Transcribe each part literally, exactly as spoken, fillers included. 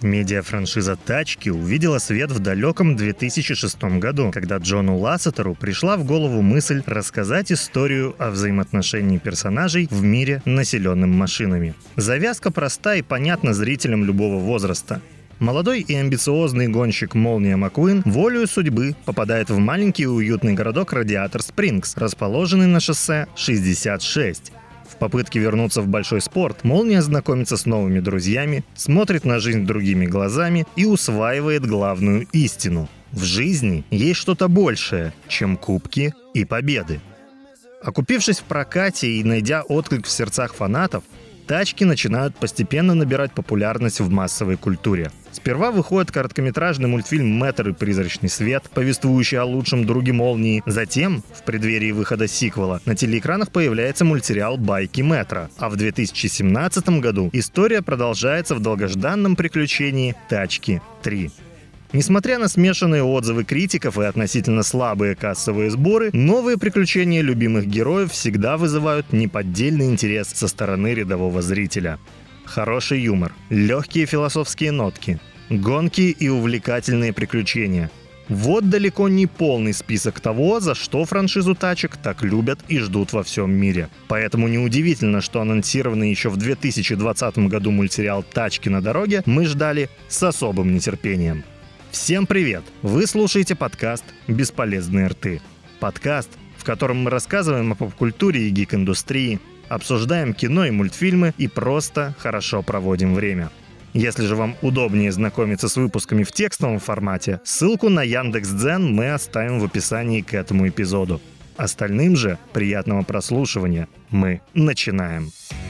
Медиафраншиза «Тачки» увидела свет в далеком две тысячи шестом году, когда Джону Лассетеру пришла в голову мысль рассказать историю о взаимоотношении персонажей в мире, населенном машинами. Завязка проста и понятна зрителям любого возраста. Молодой и амбициозный гонщик Молния Маккуин волею судьбы попадает в маленький и уютный городок Радиатор Спрингс, расположенный на шоссе шестьдесят шесть. В попытке вернуться в большой спорт Молния знакомится с новыми друзьями, смотрит на жизнь другими глазами и усваивает главную истину. В жизни есть что-то большее, чем кубки и победы. Окупившись в прокате и найдя отклик в сердцах фанатов, «Тачки» начинают постепенно набирать популярность в массовой культуре. Сперва выходит короткометражный мультфильм «Мэтр и призрачный свет», повествующий о лучшем друге Молнии. Затем, в преддверии выхода сиквела, на телеэкранах появляется мультсериал «Байки Мэтра». А в две тысячи семнадцатом году история продолжается в долгожданном приключении «Тачки три». Несмотря на смешанные отзывы критиков и относительно слабые кассовые сборы, новые приключения любимых героев всегда вызывают неподдельный интерес со стороны рядового зрителя. Хороший юмор, легкие философские нотки, гонки и увлекательные приключения. Вот далеко не полный список того, за что франшизу «Тачек» так любят и ждут во всем мире. Поэтому неудивительно, что анонсированный еще в две тысячи двадцатом году мультсериал «Тачки на дороге» мы ждали с особым нетерпением. Всем привет! Вы слушаете подкаст «Бесполезные рты». Подкаст, в котором мы рассказываем о поп-культуре и гик-индустрии, обсуждаем кино и мультфильмы и просто хорошо проводим время. Если же вам удобнее знакомиться с выпусками в текстовом формате, ссылку на Яндекс.Дзен мы оставим в описании к этому эпизоду. Остальным же приятного прослушивания. Мы начинаем.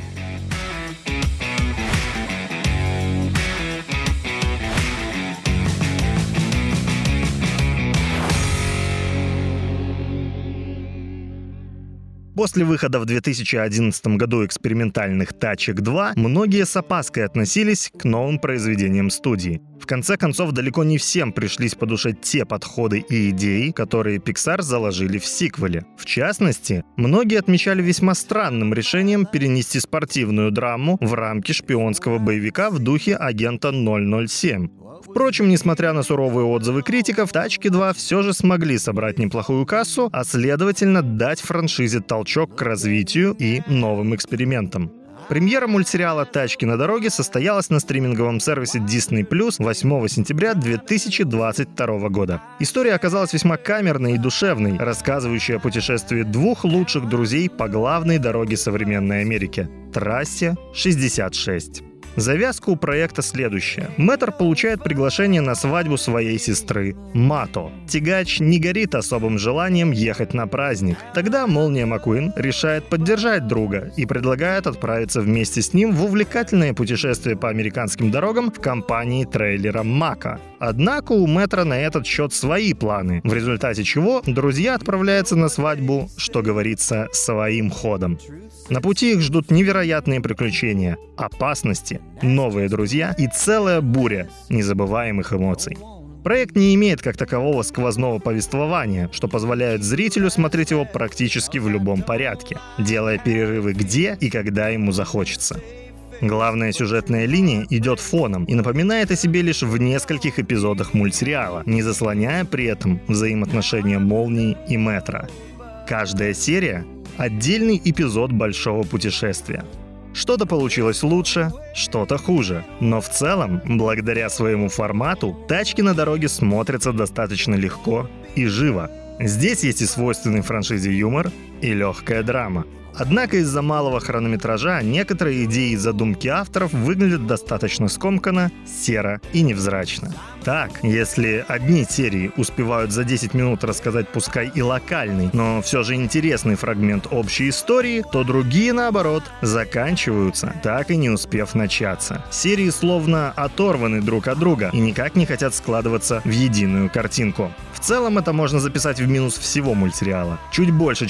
После выхода в две тысячи одиннадцатом году экспериментальных «Тачек два» многие с опаской относились к новым произведениям студии. В конце концов, далеко не всем пришлись по душе те подходы и идеи, которые Pixar заложили в сиквеле. В частности, многие отмечали весьма странным решением перенести спортивную драму в рамки шпионского боевика в духе агента ноль ноль семь. Впрочем, несмотря на суровые отзывы критиков, «Тачки два» все же смогли собрать неплохую кассу, а следовательно дать франшизе толчок к развитию и новым экспериментам. Премьера мультсериала «Тачки на дороге» состоялась на стриминговом сервисе Disney плюс восьмого сентября две тысячи двадцать второго года. История оказалась весьма камерной и душевной, рассказывающей о путешествии двух лучших друзей по главной дороге современной Америки – трассе шестьдесят шесть. Завязка у проекта следующая. Мэтр получает приглашение на свадьбу своей сестры, Мато. Тягач не горит особым желанием ехать на праздник. Тогда Молния Маккуин решает поддержать друга и предлагает отправиться вместе с ним в увлекательное путешествие по американским дорогам в компании трейлера Мака. Однако у Мэтра на этот счет свои планы, в результате чего друзья отправляются на свадьбу, что говорится, своим ходом. На пути их ждут невероятные приключения, опасности, новые друзья и целая буря незабываемых эмоций. Проект не имеет как такового сквозного повествования, что позволяет зрителю смотреть его практически в любом порядке, делая перерывы где и когда ему захочется. Главная сюжетная линия идет фоном и напоминает о себе лишь в нескольких эпизодах мультсериала, не заслоняя при этом взаимоотношения Молнии и Мэтра. Каждая серия — отдельный эпизод большого путешествия. Что-то получилось лучше, что-то хуже. Но в целом, благодаря своему формату, «Тачки на дороге» смотрятся достаточно легко и живо. Здесь есть и свойственный франшизе юмор, и легкая драма. Однако из-за малого хронометража некоторые идеи и задумки авторов выглядят достаточно скомканно, серо и невзрачно. Так, если одни серии успевают за десять минут рассказать пускай и локальный, но все же интересный фрагмент общей истории, то другие, наоборот, заканчиваются, так и не успев начаться. Серии словно оторваны друг от друга и никак не хотят складываться в единую картинку. В целом это можно записать в минус всего мультсериала. Чуть больше, чем за час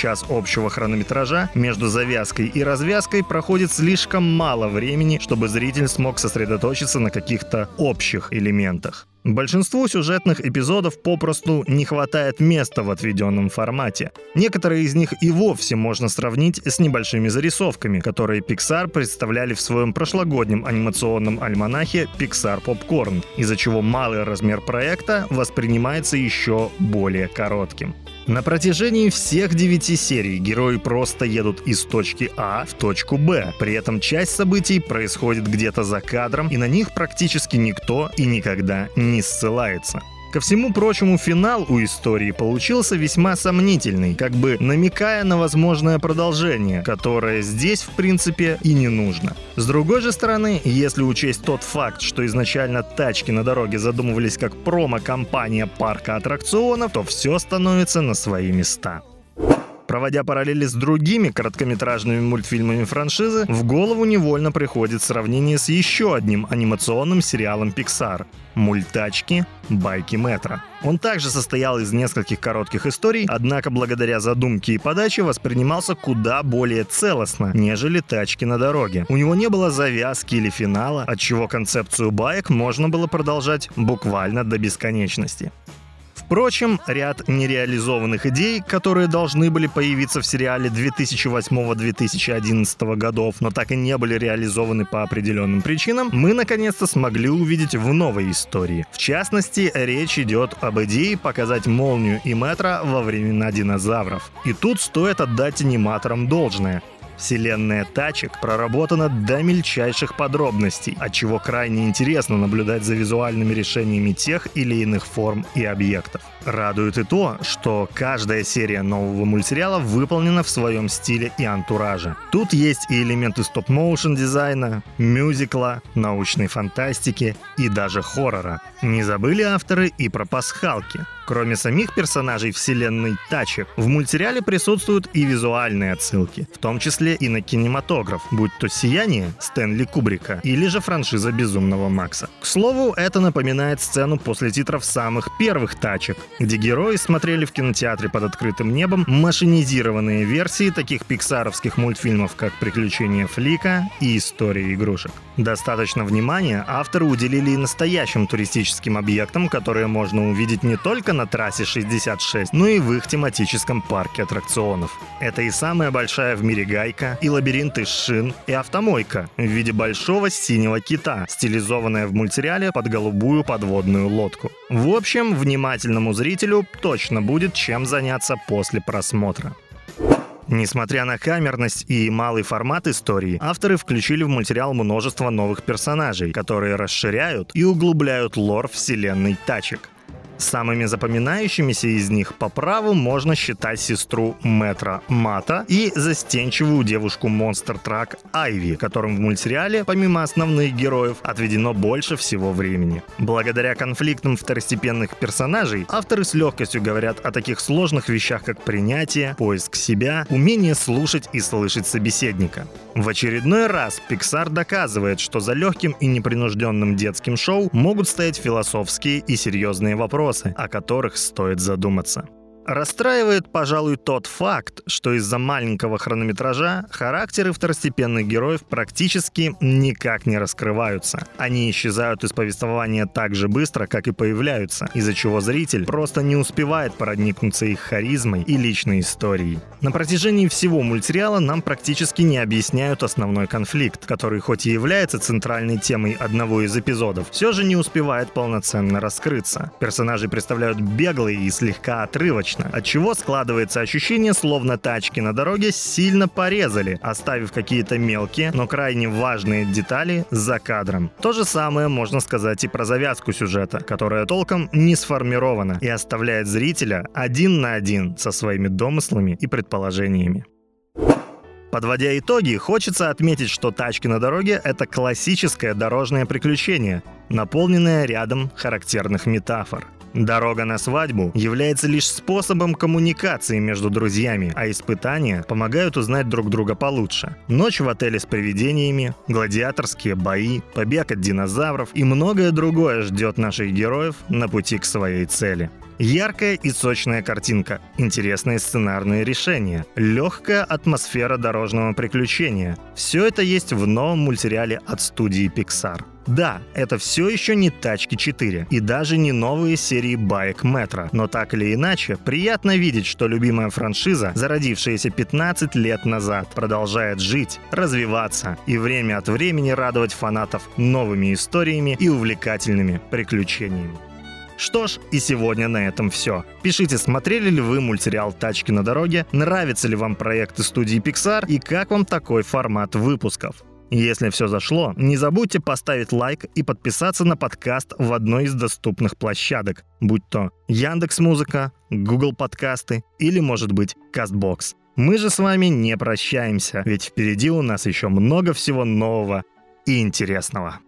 час общего хронометража, между завязкой и развязкой проходит слишком мало времени, чтобы зритель смог сосредоточиться на каких-то общих элементах. Большинству сюжетных эпизодов попросту не хватает места в отведенном формате. Некоторые из них и вовсе можно сравнить с небольшими зарисовками, которые Pixar представляли в своем прошлогоднем анимационном альманахе Pixar Popcorn, из-за чего малый размер проекта воспринимается еще более коротким. На протяжении всех девяти серий герои просто едут из точки А в точку Б. При этом часть событий происходит где-то за кадром, и на них практически никто и никогда не ссылается. Ко всему прочему, финал у истории получился весьма сомнительный, как бы намекая на возможное продолжение, которое здесь, в принципе, и не нужно. С другой же стороны, если учесть тот факт, что изначально тачки на дороге задумывались как промо-компания парка аттракционов, то все становится на свои места. Проводя параллели с другими короткометражными мультфильмами франшизы, в голову невольно приходит сравнение с еще одним анимационным сериалом Pixar – «Мультачки. Байки Мэтра». Он также состоял из нескольких коротких историй, однако благодаря задумке и подаче воспринимался куда более целостно, нежели «Тачки на дороге». У него не было завязки или финала, отчего концепцию баек можно было продолжать буквально до бесконечности. Впрочем, ряд нереализованных идей, которые должны были появиться в сериале две тысячи восьмого - две тысячи одиннадцатого годов, но так и не были реализованы по определенным причинам, мы наконец-то смогли увидеть в новой истории. В частности, речь идет об идее показать Молнию и Мэтра во времена динозавров. И тут стоит отдать аниматорам должное. Вселенная тачек проработана до мельчайших подробностей, отчего крайне интересно наблюдать за визуальными решениями тех или иных форм и объектов. Радует и то, что каждая серия нового мультсериала выполнена в своем стиле и антураже. Тут есть и элементы стоп-моушен дизайна, мюзикла, научной фантастики и даже хоррора. Не забыли авторы и про пасхалки. Кроме самих персонажей вселенной тачек, в мультсериале присутствуют и визуальные отсылки, в том числе и на кинематограф, будь то «Сияние» Стэнли Кубрика или же франшиза «Безумного Макса». К слову, это напоминает сцену после титров самых первых тачек, где герои смотрели в кинотеатре под открытым небом машинизированные версии таких пиксаровских мультфильмов, как «Приключения Флика» и «История игрушек». Достаточно внимания авторы уделили и настоящим туристическим объектам, которые можно увидеть не только на трассе шестьдесят шесть, но и в их тематическом парке аттракционов. Это и самая большая в мире гайка, и лабиринт из шин, и автомойка в виде большого синего кита, стилизованная в мультсериале под голубую подводную лодку. В общем, внимательному зрителю точно будет чем заняться после просмотра. Несмотря на камерность и малый формат истории, авторы включили в мультсериал множество новых персонажей, которые расширяют и углубляют лор вселенной тачек. Самыми запоминающимися из них по праву можно считать сестру Мэтра Мата и застенчивую девушку Monster Truck Айви, которым в мультсериале, помимо основных героев, отведено больше всего времени. Благодаря конфликтам второстепенных персонажей, авторы с легкостью говорят о таких сложных вещах, как принятие, поиск себя, умение слушать и слышать собеседника. В очередной раз Pixar доказывает, что за легким и непринужденным детским шоу могут стоять философские и серьезные вопросы, о которых стоит задуматься. Расстраивает, пожалуй, тот факт, что из-за маленького хронометража характеры второстепенных героев практически никак не раскрываются. Они исчезают из повествования так же быстро, как и появляются, из-за чего зритель просто не успевает проникнуться их харизмой и личной историей. На протяжении всего мультсериала нам практически не объясняют основной конфликт, который хоть и является центральной темой одного из эпизодов, все же не успевает полноценно раскрыться. Персонажи представляют беглые и слегка отрывочно, отчего складывается ощущение, словно тачки на дороге сильно порезали, оставив какие-то мелкие, но крайне важные детали за кадром. То же самое можно сказать и про завязку сюжета, которая толком не сформирована и оставляет зрителя один на один со своими домыслами и предположениями. Подводя итоги, хочется отметить, что «Тачки на дороге» — это классическое дорожное приключение, наполненное рядом характерных метафор. Дорога на свадьбу является лишь способом коммуникации между друзьями, а испытания помогают узнать друг друга получше. Ночь в отеле с привидениями, гладиаторские бои, побег от динозавров и многое другое ждет наших героев на пути к своей цели. Яркая и сочная картинка, интересные сценарные решения, легкая атмосфера дорожного приключения. Все это есть в новом мультсериале от студии Pixar. Да, это все еще не «Тачки четыре» и даже не новые серии баек Метро, но так или иначе, приятно видеть, что любимая франшиза, зародившаяся пятнадцать лет назад, продолжает жить, развиваться и время от времени радовать фанатов новыми историями и увлекательными приключениями. Что ж, и сегодня на этом все. Пишите, смотрели ли вы мультсериал «Тачки на дороге», нравятся ли вам проекты студии Pixar и как вам такой формат выпусков. Если все зашло, не забудьте поставить лайк и подписаться на подкаст в одной из доступных площадок, будь то Яндекс.Музыка, Google подкасты или, может быть, Castbox. Мы же с вами не прощаемся, ведь впереди у нас еще много всего нового и интересного.